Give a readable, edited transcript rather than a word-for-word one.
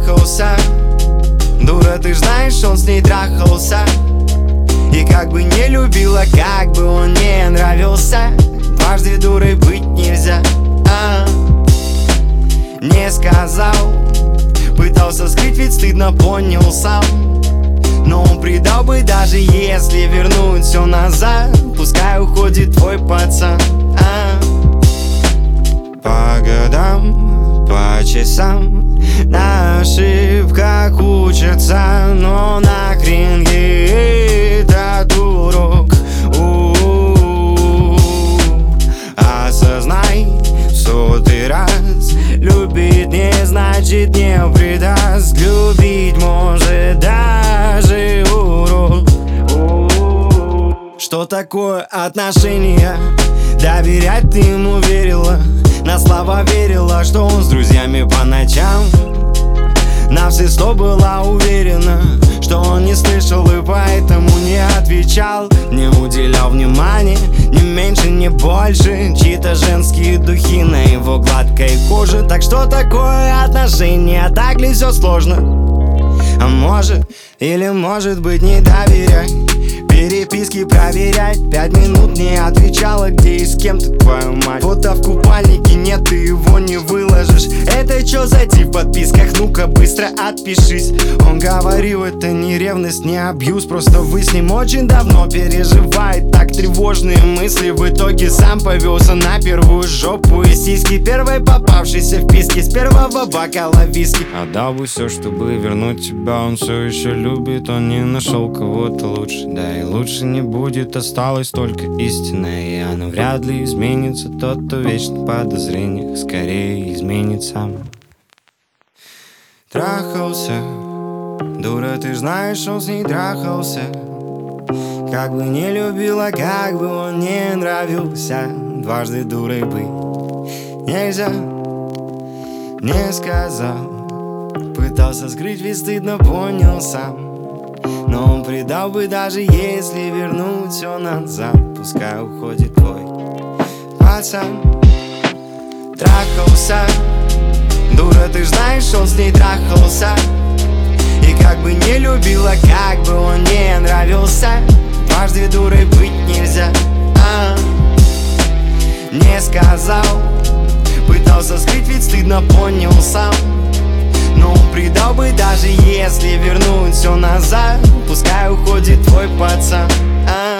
трахался. Дура, ты ж знаешь, он с ней трахался. И как бы не любила, как бы он не нравился, дважды дурой быть нельзя. Не сказал, пытался скрыть, ведь стыдно, понял сам. Но он предал бы, даже если вернуть все назад. Пускай уходит твой пацан. По годам, по часам на ошибках учатся, но нахрен ей этот урок. Осознай в 100-й раз, любить не значит не предаст. Любить может даже урок. Что такое отношения? Доверять ты ему верила, на слова верила, что он с друзьями по ночам. На все 100 была уверена, что он не слышал и поэтому не отвечал. Не уделял внимания, ни меньше, ни больше. Чьи-то женские духи на его гладкой коже. Так что такое отношения? Так ли все сложно? А может, или может быть не доверяй. Переписки проверять, 5 минут не отвечала, где и с кем ты, твою мать. Фото в купальнике нет, ты его не выложишь. Это чё за тип в подписках? Ну-ка быстро отпишись. Он говорил, это не ревность, не абьюз, просто вы с ним очень давно переживает. Так тревожные мысли, в итоге сам повелся на первую жопу и сиськи. Первой попавшейся в писке с первого бокала виски. Отдал бы все, чтобы вернуть тебя, он все еще любит. Он не нашел кого-то лучше, да и лучше не будет, осталось только истина. И она вряд ли изменится. Тот, кто вечно в подозрениях, скорее изменит сам. Трахался, дура, ты ж знаешь, он с ней трахался. Как бы не любила, как бы он не нравился, дважды дурой быть нельзя. Не сказал, пытался скрыть, ведь стыдно, понял сам. Но он предал бы, даже если вернуть все назад. Пускай уходит твой пацан. Трахался, дура, ты ж знаешь, он с ней трахался. И как бы не любила, как бы он не нравился, дважды дурой быть нельзя. Не сказал, пытался скрыть, ведь стыдно, понял сам. Но он предал бы, даже если вернуть все назад. Пускай уходит твой пацан.